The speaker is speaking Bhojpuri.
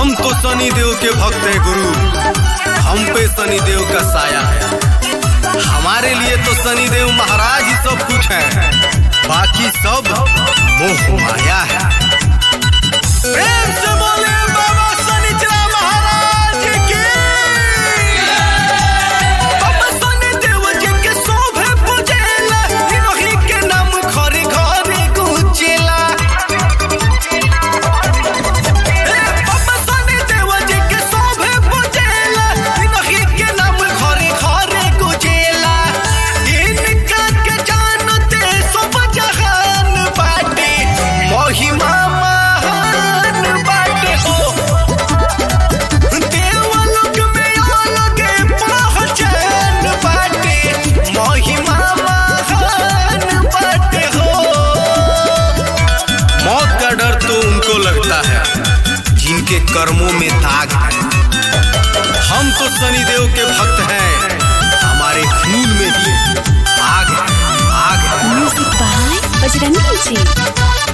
हम तो शनिदेव के भक्त हैं गुरु, हम पे शनिदेव का साया है। हमारे लिए तो शनिदेव महाराज ही सब कुछ है, बाकी सब मोह माया है। प्रेम से बोले बाबा शनिचरा महाराज की। बाबा शनिदेव जी के शोभे पूजेला, इन्हीं के नाम घरे घरे गूंजेला। बाबा शनिदेव जी के शोभे पूजेला, इन्हीं के नाम घरे घरे गूंजेला। इनका के जानते सब जहान बाटे, महिमा लगता है जिनके कर्मों में दाग है। हम तो शनिदेव के भक्त हैं, हमारे खून में भी आग है, आग है। म्यूजिक बाय बजरंगी जी।